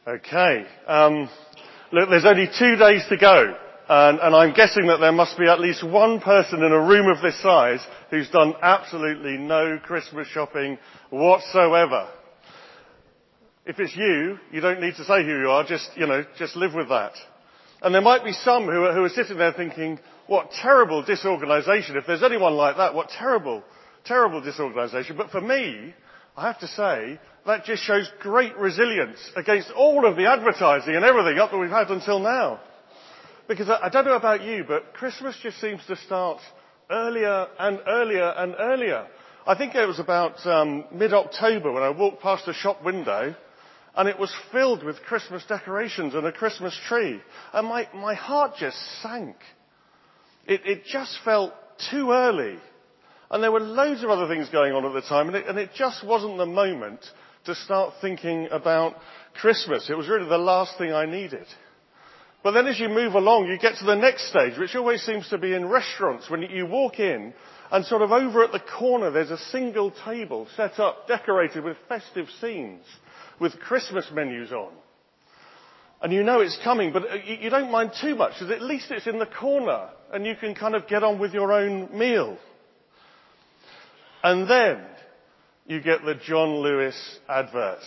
Okay. Look, there's only 2 days to go, and I'm guessing that there must be at least one person in a room of this size who's done absolutely no Christmas shopping whatsoever. If it's you, you don't need to say who you are, just live with that. And there might be some who are sitting there thinking, what terrible disorganisation. If there's anyone like that, what terrible disorganisation. But for me, I have to say, that just shows great resilience against all of the advertising and everything up that we've had until now. Because I don't know about you, but Christmas just seems to start earlier and earlier and earlier. I think it was about mid-October when I walked past a shop window and it was filled with Christmas decorations and a Christmas tree. And my heart just sank. It just felt too early. And there were loads of other things going on at the time, and it just wasn't the moment to start thinking about Christmas. It was really the last thing I needed. But then as you move along, you get to the next stage, which always seems to be in restaurants, when you walk in, and sort of over at the corner there's a single table set up, decorated with festive scenes, with Christmas menus on. And you know it's coming, but you don't mind too much, because at least it's in the corner, and you can kind of get on with your own meal. And then you get the John Lewis advert.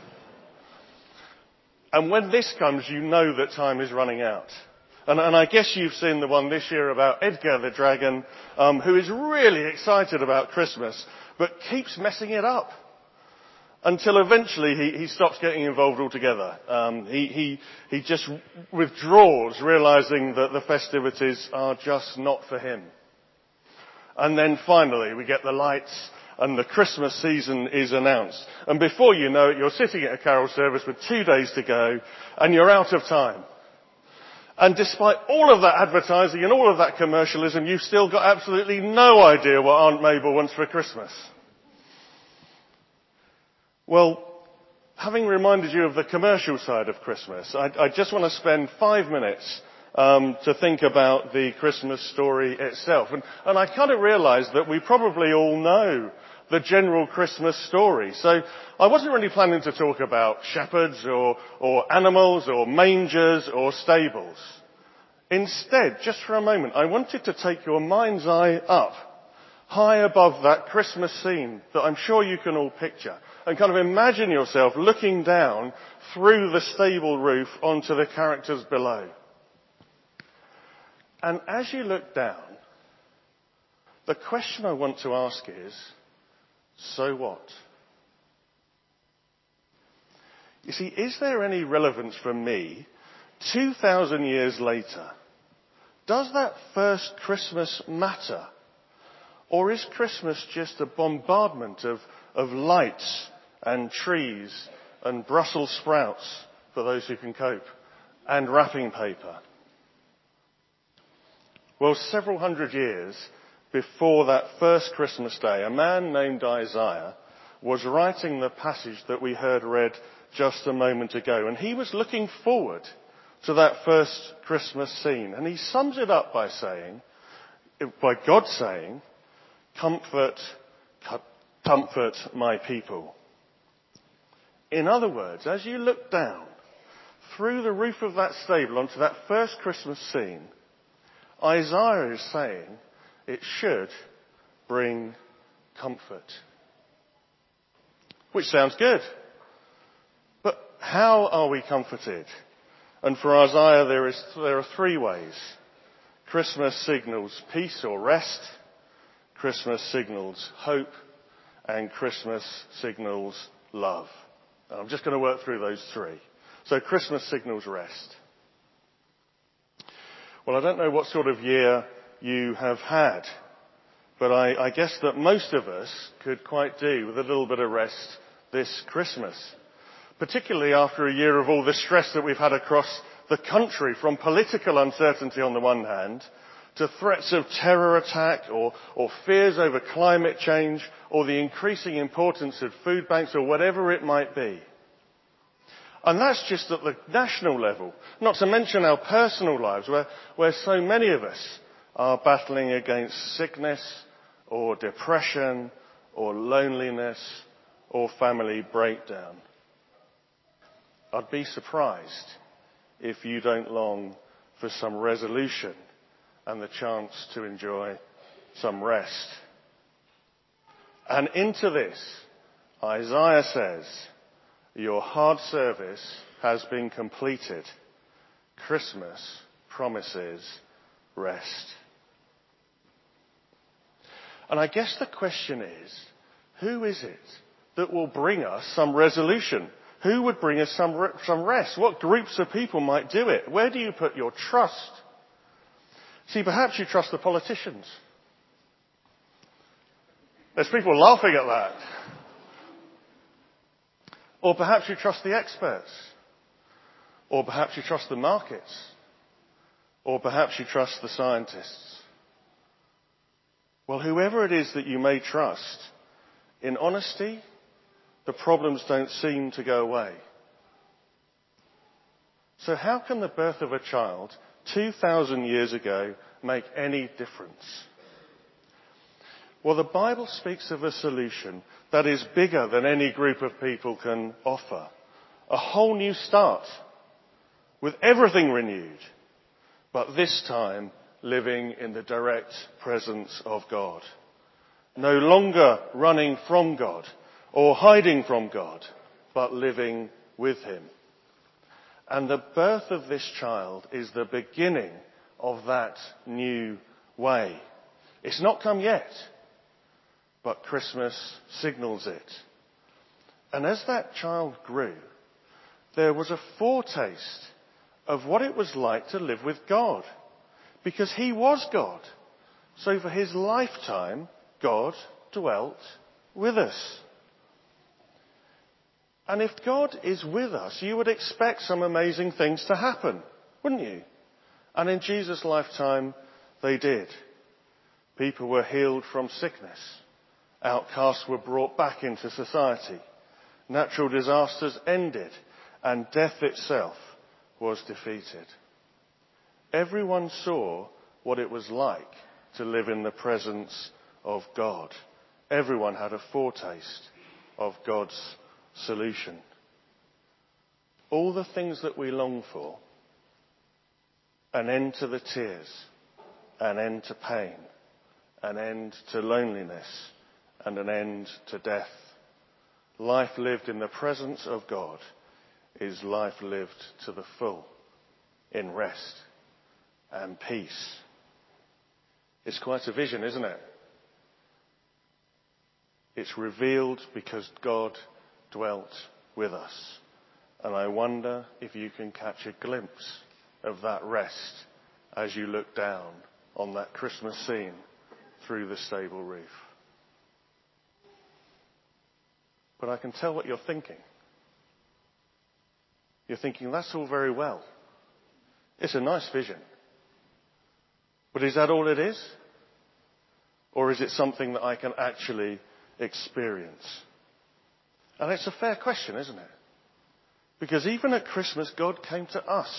And when this comes, you know that time is running out. And I guess you've seen the one this year about Edgar the Dragon, who is really excited about Christmas, but keeps messing it up. Until eventually he stops getting involved altogether. He just withdraws, realising that the festivities are just not for him. And then finally we get the lights and the Christmas season is announced. And before you know it, you're sitting at a carol service with 2 days to go and you're out of time. And despite all of that advertising and all of that commercialism, you've still got absolutely no idea what Aunt Mabel wants for Christmas. Well, having reminded you of the commercial side of Christmas, I just want to spend 5 minutes to think about the Christmas story itself. And I kind of realised that we probably all know the general Christmas story. So I wasn't really planning to talk about shepherds or animals or mangers or stables. Instead, just for a moment, I wanted to take your mind's eye up, high above that Christmas scene that I'm sure you can all picture, and kind of imagine yourself looking down through the stable roof onto the characters below. And as you look down, the question I want to ask is, so what? You see, is there any relevance for me, 2,000 years later? Does that first Christmas matter? Or is Christmas just a bombardment of lights and trees and Brussels sprouts, for those who can cope, and wrapping paper? Well, several hundred years before that first Christmas day, a man named Isaiah was writing the passage that we heard read just a moment ago. And he was looking forward to that first Christmas scene. And he sums it up by God saying, comfort my people. In other words, as you look down through the roof of that stable onto that first Christmas scene, Isaiah is saying it should bring comfort. Which sounds good. But how are we comforted? And for Isaiah there are 3 ways. Christmas signals peace or rest, Christmas signals hope, and Christmas signals love. And I'm just going to work through those 3. So Christmas signals rest. Well, I don't know what sort of year you have had, but I guess that most of us could quite do with a little bit of rest this Christmas, particularly after a year of all the stress that we've had across the country, from political uncertainty on the one hand, to threats of terror attack or fears over climate change or the increasing importance of food banks or whatever it might be. And that's just at the national level, not to mention our personal lives, where so many of us are battling against sickness or depression or loneliness or family breakdown. I'd be surprised if you don't long for some resolution and the chance to enjoy some rest. And into this, Isaiah says, your hard service has been completed. Christmas promises rest. And I guess the question is, who is it that will bring us some resolution? Who would bring us some rest? What groups of people might do it? Where do you put your trust? See, perhaps you trust the politicians. There's people laughing at that. Or perhaps you trust the experts. Or perhaps you trust the markets. Or perhaps you trust the scientists. Well, whoever it is that you may trust, in honesty, the problems don't seem to go away. So how can the birth of a child 2,000 years ago make any difference? Well, the Bible speaks of a solution that is bigger than any group of people can offer. A whole new start, with everything renewed, but this time living in the direct presence of God. No longer running from God or hiding from God, but living with Him. And the birth of this child is the beginning of that new way. It's not come yet, but Christmas signals it. And as that child grew, there was a foretaste of what it was like to live with God. Because He was God. So for His lifetime, God dwelt with us. And if God is with us, you would expect some amazing things to happen, wouldn't you? And in Jesus' lifetime, they did. People were healed from sickness. Outcasts were brought back into society. Natural disasters ended, and death itself was defeated. Everyone saw what it was like to live in the presence of God. Everyone had a foretaste of God's solution. All the things that we long for, an end to the tears, an end to pain, an end to loneliness, and an end to death. Life lived in the presence of God is life lived to the full, in rest and peace. It's quite a vision, isn't it? It's revealed because God dwelt with us. And I wonder if you can catch a glimpse of that rest as you look down on that Christmas scene through the stable roof. But I can tell what you're thinking. You're thinking, that's all very well. It's a nice vision. But is that all it is? Or is it something that I can actually experience? And it's a fair question, isn't it? Because even at Christmas, God came to us.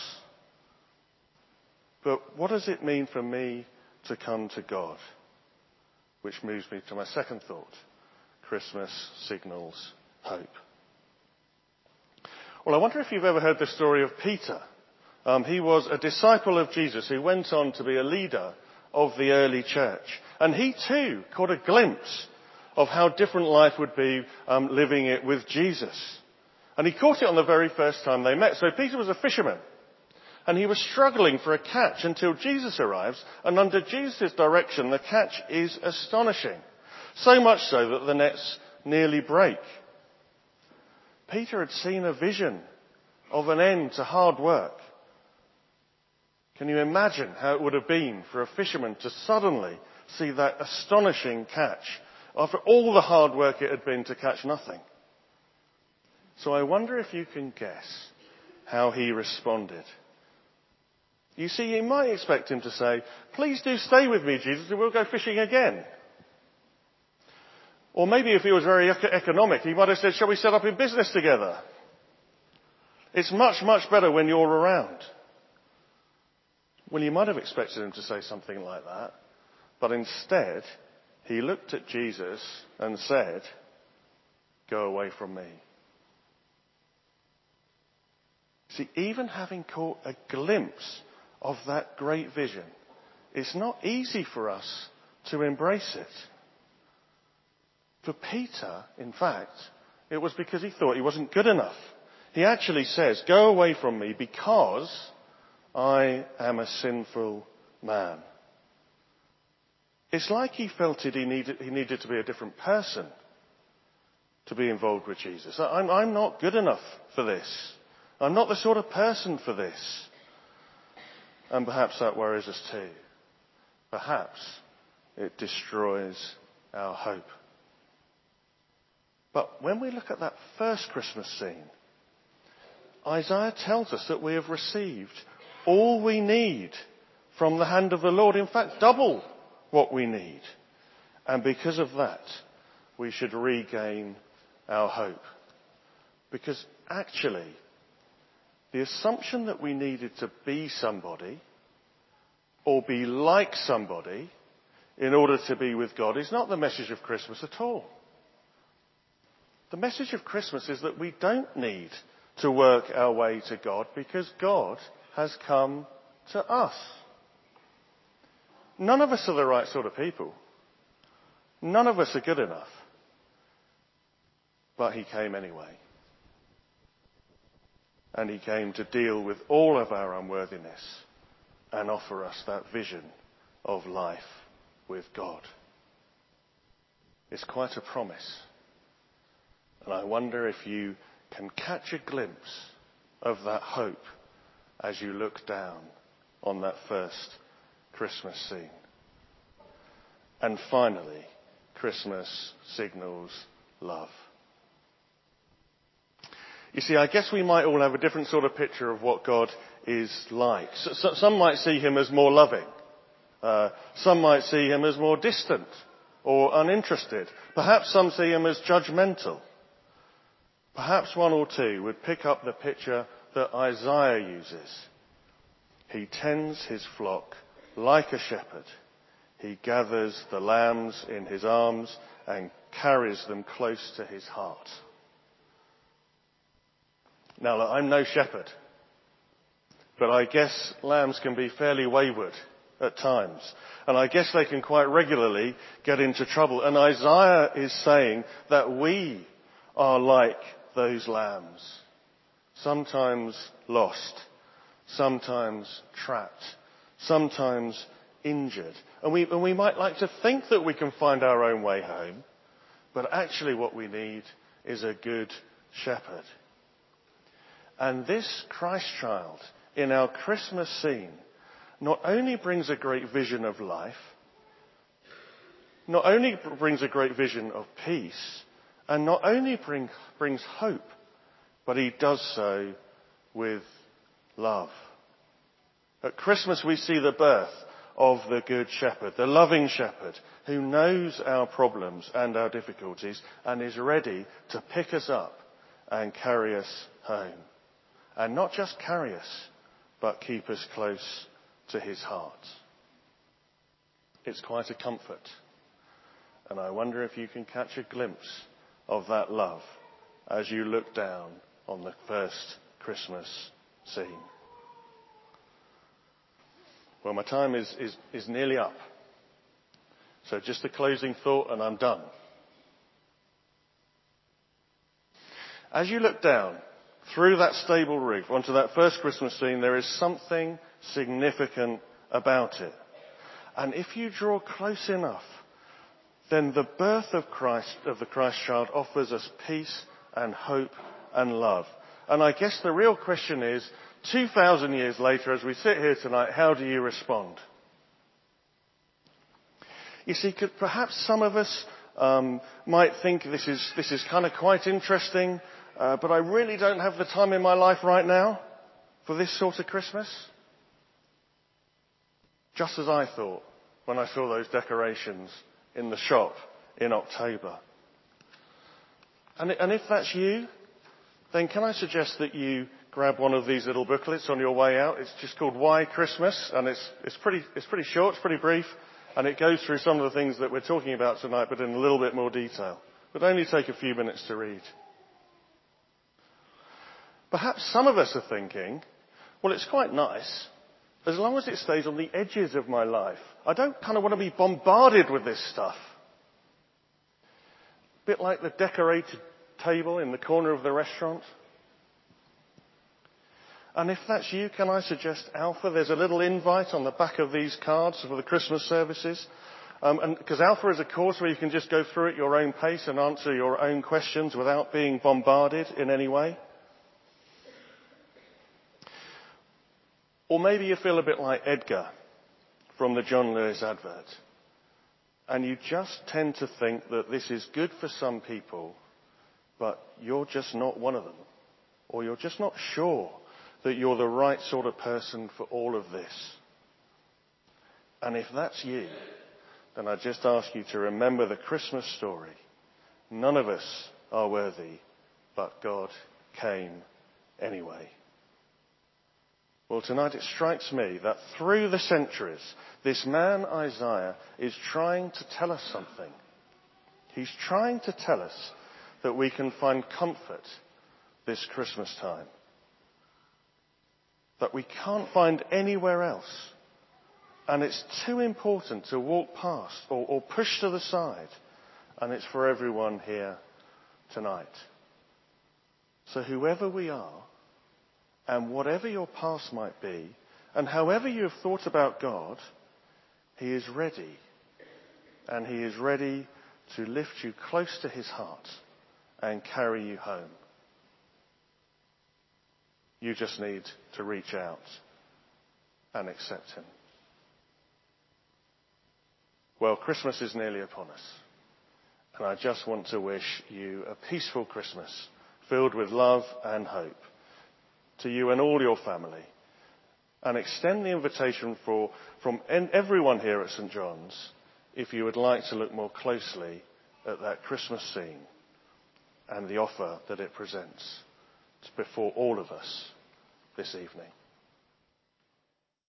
But what does it mean for me to come to God? Which moves me to my second thought. Christmas signals hope. Well, I wonder if you've ever heard the story of Peter. He was a disciple of Jesus who went on to be a leader of the early church. And he too caught a glimpse of how different life would be living it with Jesus. And he caught it on the very first time they met. So Peter was a fisherman. And he was struggling for a catch until Jesus arrives. And under Jesus' direction, the catch is astonishing. So much so that the nets nearly break. Peter had seen a vision of an end to hard work. Can you imagine how it would have been for a fisherman to suddenly see that astonishing catch after all the hard work it had been to catch nothing? So I wonder if you can guess how he responded. You see, you might expect him to say, "Please do stay with me, Jesus, and we'll go fishing again." Or maybe if he was very economic, he might have said, "Shall we set up in business together? It's much, much better when you're around." Well, you might have expected him to say something like that. But instead, he looked at Jesus and said, "Go away from me." See, even having caught a glimpse of that great vision, it's not easy for us to embrace it. For Peter, in fact, it was because he thought he wasn't good enough. He actually says, "Go away from me because I am a sinful man." It's like he felt he needed to be a different person to be involved with Jesus. I'm not good enough for this. I'm not the sort of person for this. And perhaps that worries us too. Perhaps it destroys our hope. But when we look at that first Christmas scene, Isaiah tells us that we have received all we need from the hand of the Lord. In fact, double what we need. And because of that, we should regain our hope. Because actually, the assumption that we needed to be somebody or be like somebody in order to be with God is not the message of Christmas at all. The message of Christmas is that we don't need to work our way to God because God has come to us. None of us are the right sort of people. None of us are good enough. But he came anyway. And he came to deal with all of our unworthiness and offer us that vision of life with God. It's quite a promise. And I wonder if you can catch a glimpse of that hope as you look down on that first Christmas scene. And finally, Christmas signals love. You see, I guess we might all have a different sort of picture of what God is like. So, some might see him as more loving. Some might see him as more distant or uninterested. Perhaps some see him as judgmental. Perhaps one or two would pick up the picture that Isaiah uses. He tends his flock like a shepherd. He gathers the lambs in his arms and carries them close to his heart. Now, look, I'm no shepherd, but I guess lambs can be fairly wayward at times. And I guess they can quite regularly get into trouble. And Isaiah is saying that we are like those lambs. Sometimes lost, sometimes trapped, sometimes injured. And we might like to think that we can find our own way home, but actually what we need is a good shepherd. And this Christ child in our Christmas scene not only brings a great vision of life, not only brings a great vision of peace, and not only brings hope, but he does so with love. At Christmas we see the birth of the Good Shepherd, the loving shepherd who knows our problems and our difficulties and is ready to pick us up and carry us home. And not just carry us, but keep us close to his heart. It's quite a comfort. And I wonder if you can catch a glimpse of that love as you look down on the first Christmas scene. Well, my time is nearly up. So just a closing thought and I'm done. As you look down through that stable roof onto that first Christmas scene, there is something significant about it. And if you draw close enough, then the birth of Christ, of the Christ child, offers us peace and hope and love. And I guess the real question is, 2,000 years later, as we sit here tonight, how do you respond? You see, perhaps some of us might think this is kind of quite interesting, but I really don't have the time in my life right now for this sort of Christmas. Just as I thought when I saw those decorations in the shop in October. And if that's you, then can I suggest that you grab one of these little booklets on your way out? It's just called Why Christmas, and it's pretty short, it's pretty brief, and it goes through some of the things that we're talking about tonight, but in a little bit more detail. But only take a few minutes to read. Perhaps some of us are thinking, well, it's quite nice as long as it stays on the edges of my life. I don't kind of want to be bombarded with this stuff. A bit like the decorated table in the corner of the restaurant. And if that's you, can I suggest Alpha? There's a little invite on the back of these cards for the Christmas services. Because Alpha is a course where you can just go through at your own pace and answer your own questions without being bombarded in any way. Or maybe you feel a bit like Edgar from the John Lewis advert. And you just tend to think that this is good for some people, but you're just not one of them. Or you're just not sure that you're the right sort of person for all of this. And if that's you, then I just ask you to remember the Christmas story. None of us are worthy, but God came anyway. Well, tonight it strikes me that through the centuries, this man Isaiah is trying to tell us something. He's trying to tell us that we can find comfort this Christmas time. That we can't find anywhere else. And it's too important to walk past or push to the side. And it's for everyone here tonight. So whoever we are, and whatever your past might be, and however you have thought about God, He is ready. And He is ready to lift you close to His heart and carry you home. You just need to reach out and accept Him. Well, Christmas is nearly upon us. And I just want to wish you a peaceful Christmas, filled with love and hope, to you and all your family. And extend the invitation from everyone here at St. John's, if you would like to look more closely at that Christmas scene and the offer that it presents before all of us this evening.